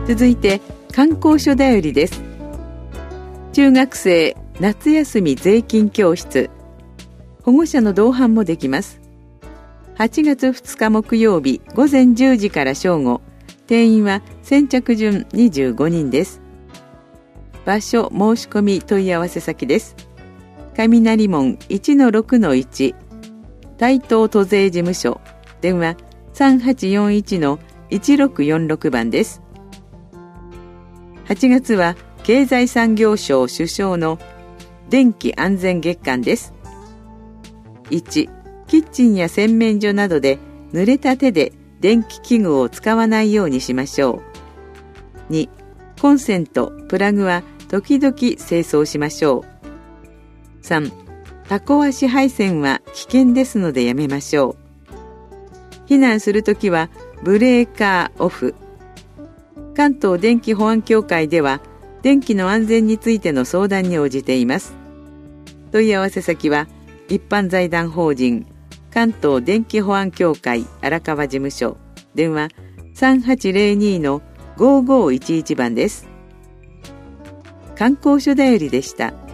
続いて観光書だよりです。中学生夏休み税金教室、保護者の同伴もできます。8月2日木曜日午前10時から正午、定員は先着順25人です。場所申し込み問い合わせ先です。雷門 1-6-1 台東都税事務所、電話 3841-1646 番です。8月は経済産業省首相の電気安全月間です。1、キッチンや洗面所などで濡れた手で電気器具を使わないようにしましょう。2、コンセント、プラグは時々清掃しましょう。3、タコ足配線は危険ですのでやめましょう。避難するときはブレーカーオフ。関東電気保安協会では電気の安全についての相談に応じています。問い合わせ先は一般財団法人関東電気保安協会荒川事務所、電話 3802-5511 番です。観光書だよりでした。